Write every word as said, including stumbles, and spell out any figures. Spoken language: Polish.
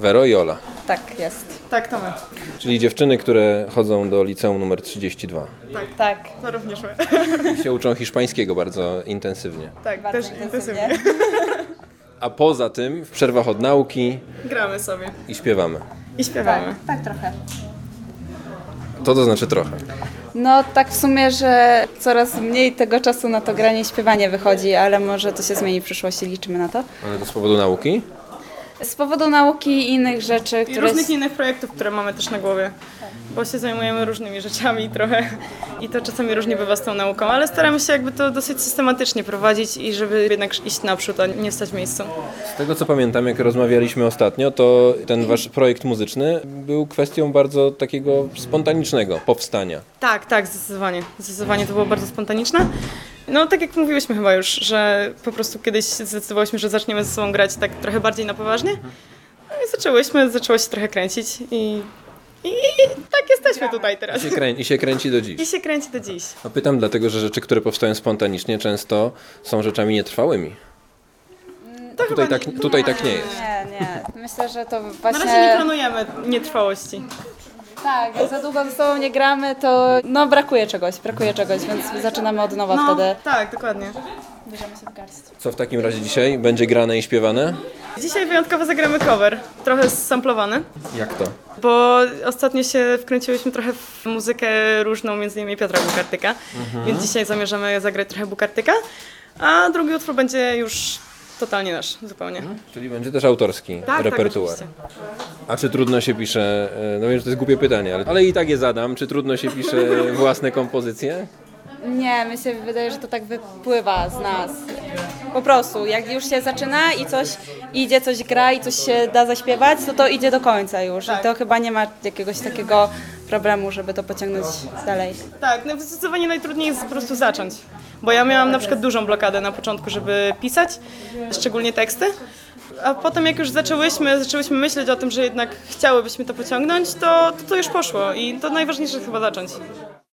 Wero i Ola. Tak, jest. Tak, to my. Czyli dziewczyny, które chodzą do liceum numer trzydzieści dwa. Tak, Tak. to również my. I się uczą hiszpańskiego bardzo intensywnie. Tak, Bardzo też intensywnie. intensywnie. A poza tym w przerwach od nauki Gramy sobie i śpiewamy. i śpiewamy. Tak, trochę. To to znaczy trochę. No tak w sumie, że coraz mniej tego czasu na to granie i śpiewanie wychodzi, ale może to się zmieni w przyszłości, liczymy na to. Ale to z powodu nauki? Z powodu nauki i innych rzeczy, I które... różnych innych projektów, które mamy też na głowie. Bo się zajmujemy różnymi rzeczami trochę i to czasami różnie bywa z tą nauką, ale staramy się jakby to dosyć systematycznie prowadzić i żeby jednak iść naprzód, a nie stać w miejscu. Z tego co pamiętam, jak rozmawialiśmy ostatnio, to ten wasz projekt muzyczny był kwestią bardzo takiego spontanicznego powstania. Tak, tak, zdecydowanie. Zdecydowanie to było bardzo spontaniczne. No tak jak mówiłyśmy chyba już, że po prostu kiedyś zdecydowałyśmy, że zaczniemy ze sobą grać tak trochę bardziej na poważnie. No i zaczęłyśmy, zaczęło się trochę kręcić i, i, i tak jesteśmy tutaj teraz. I się, krę- I się kręci do dziś. I się kręci do dziś. A pytam dlatego, że rzeczy, które powstają spontanicznie, często są rzeczami nietrwałymi. To Tutaj chyba tak, nie, tutaj tak nie jest. Nie, nie. Myślę, że to na właśnie... razie nie planujemy nietrwałości. Tak, jak za długo ze sobą nie gramy, to no brakuje czegoś, brakuje czegoś, więc zaczynamy od nowa No, wtedy. tak, dokładnie. Bierzemy się w garść. Co w takim razie dzisiaj? Będzie grane i śpiewane? Dzisiaj wyjątkowo zagramy cover, trochę samplowany, Jak to? bo ostatnio się wkręciłyśmy trochę w muzykę różną, między innymi Piotra Bukartyka, więc dzisiaj zamierzamy zagrać trochę Bukartyka, a drugi utwór będzie już totalnie nasz, zupełnie. Czyli będzie też autorski Tak, repertuar. tak, A czy trudno się pisze, e, no wiem, że to jest głupie pytanie, ale, ale i tak je zadam, czy trudno się pisze własne kompozycje? Nie, mi się wydaje, że to tak wypływa z nas. Po prostu, jak już się zaczyna i coś idzie, coś gra i coś się da zaśpiewać, to to idzie do końca już. Tak. I to chyba nie ma jakiegoś takiego problemu, żeby to pociągnąć dalej. Tak, no zdecydowanie najtrudniej jest po prostu zacząć, bo ja miałam na przykład dużą blokadę na początku, żeby pisać, szczególnie teksty, a potem jak już zaczęłyśmy, zaczęłyśmy myśleć o tym, że jednak chciałybyśmy to pociągnąć, to to, to już poszło i to najważniejsze chyba zacząć.